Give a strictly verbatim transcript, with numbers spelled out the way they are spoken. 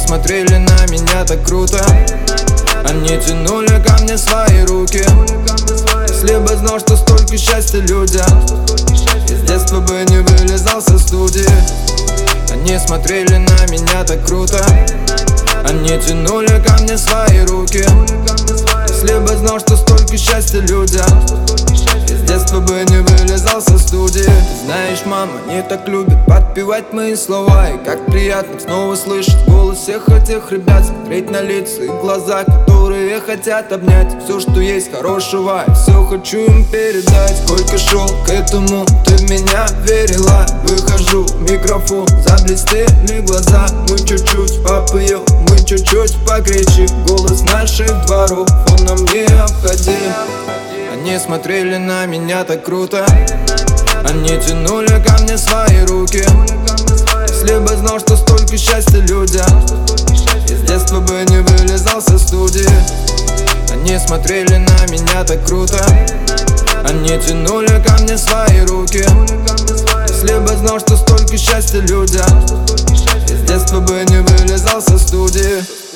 смотрели на меня так круто, они тянули ко мне свои руки. Если бы знал, что столько счастья людям, из детства бы не вылезал со студии. Они смотрели на меня так круто, они тянули ко мне свои руки. Если бы знал, что столько счастья людям, из детства бы не вылезал со студии. Ты знаешь, мама не так любит подпевать мои слова, и как приятно снова слышать голос всех этих ребят, смотреть на лица и глаза, которые хотят обнять все, что есть хорошего, и все хочу им передать. Сколько шел к этому, ты в меня верила. Выхожу в микрофон, заблестели глаза. Мы чуть-чуть попоем, мы чуть-чуть покричим. Голос наших дворов, он нам необходим. Они смотрели на меня так круто, они тянули ко мне свои руки. Если бы знал, что столько счастья людям, из детства бы не вылезал со студии. Они смотрели на меня так круто, они тянули ко мне свои руки. Если бы знал, что столько счастья людям, из детства бы не вылезал со студии.